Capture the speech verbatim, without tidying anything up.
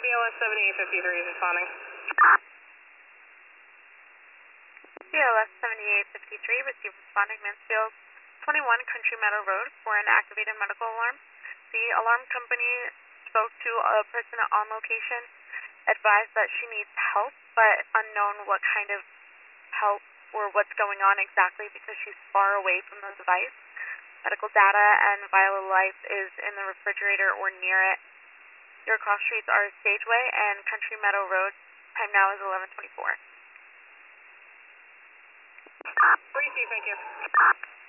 B L S seventy-eight fifty-three is responding. B L S seventy-eight fifty-three, received responding Mansfield twenty-one Country Meadow Road for an activated medical alarm. The alarm company spoke to a person on location, advised that she needs help, but unknown what kind of help or what's going on exactly because she's far away from the device. Medical data and vital life is in the refrigerator or near it. Your cross streets are Stageway and Country Meadow Road. Time now is eleven twenty-four. Receive, thank you.